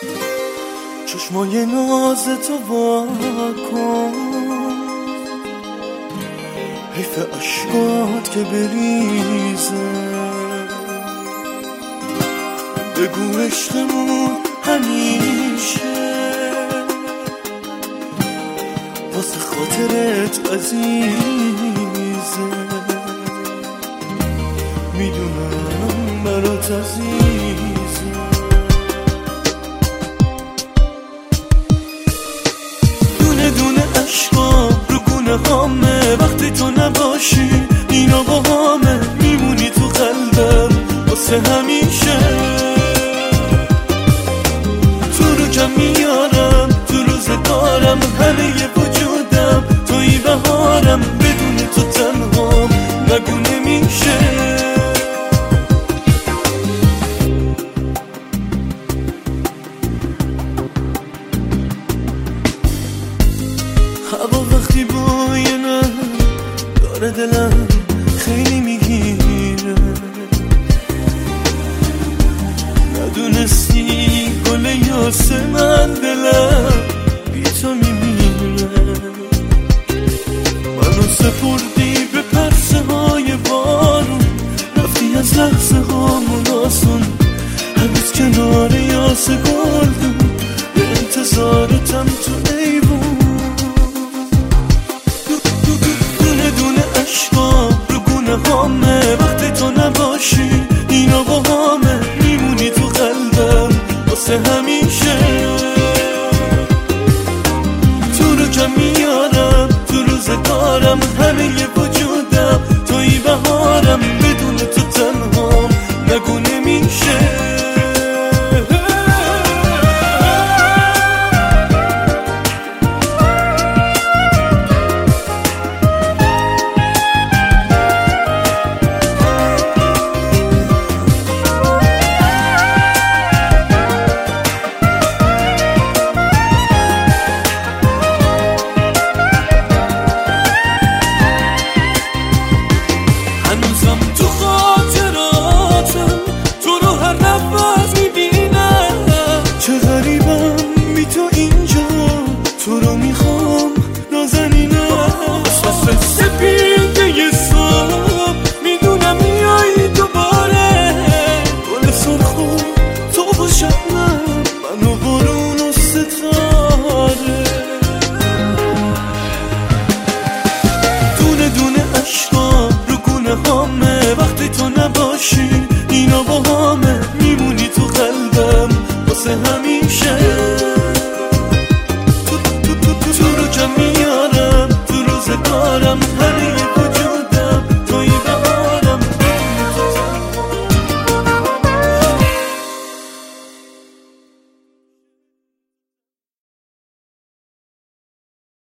چشمای ناز تو وا کن، حیف اشکات که بریزه. بگو عشقمون همیشه واسه خاطرت عزیزه. میدونم برات عزیزه. دونه دونه اشکام رو گونه هامه، وقتی تو نباشی اینا با همه. میمونی تو قلبم واسه همیشه. تو رو کم میارم تو روزگارم، همه ی وجودم توی بهارم. بدون تو تنهام نگو نمیشه. هوا وقتی بوی من داره دلم خیلی میگیره. ندونستی گل یاسه من دلم بی تو میمیره. منو سپردی به پرسه های بارون، رفتی از لحظه هامون آسون. هنوز کنار یاسه گلدون به انتظارتم تو ایوون. دونه دونه اشکام رو گونه هامه، وقتی تو نباشی اینا با همه. میمونی تو قلبم واسه همیشه. تو رو کم میارم تو روزگارم، همه ی وجودم توی بهارم. بدون تو تنهام نگو نمیشه. هنوزم تو خاطراتم تو رو هر نفس میبینم. چه غریبم بی تو اینجا، تو رو میخوام نازنینم. وسط سپیده ی صبح میدونم میایی دوباره. گل سرخو تو با شبنم، من و بارون و ستاره. دونه دونه اشکام رو گونه هامه، وقتی تو نباشی